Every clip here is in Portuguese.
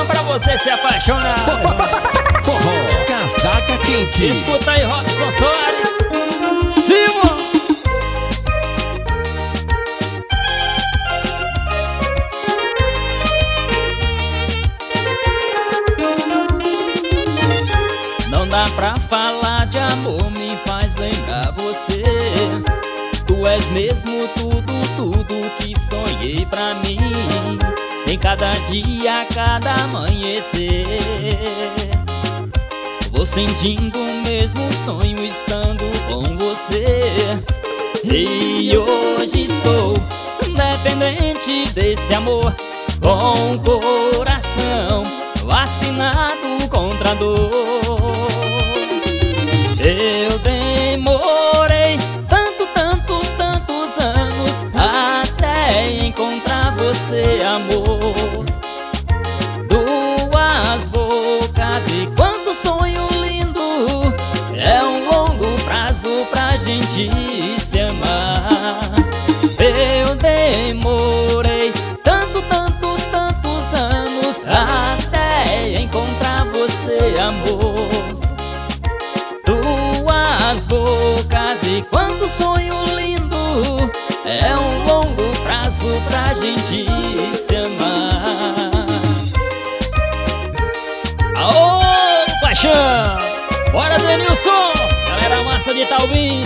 Nilson pra você se apaixonar. Forró, casaca quente. Escuta aí, Robson Soares. Simon. Não dá pra falar de amor, me faz lembrar você. Tu és mesmo tudo, tudo que sonhei pra mim. Em cada dia, cada amanhecer, vou sentindo o mesmo sonho estando com você. E hoje estou dependente desse amor, com o coração vacinado contra a dor. Eu demorei tantos anos até encontrar você, amor. Duas bocas e quanto sonho lindo, é um longo prazo pra gente se amar. Eu demorei tantos anos até encontrar você, amor. Duas bocas e quanto sonho lindo, é um longo prazo pra gente se amar. Aô, paixão! Bora, Denilson! Galera massa de Talvim!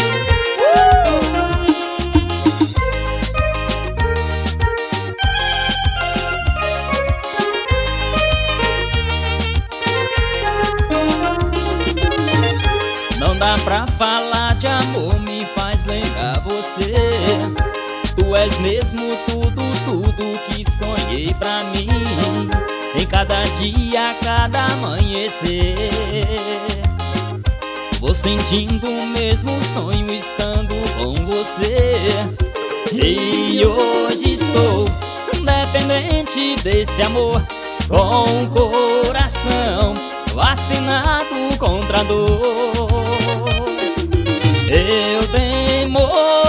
Não dá pra falar de amor, me faz lembrar você. Tu és mesmo tudo, tudo que sonhei pra mim. Em cada dia, cada amanhecer, vou sentindo o mesmo sonho estando com você. E hoje estou dependente desse amor, com o coração vacinado contra a dor. Eu demorei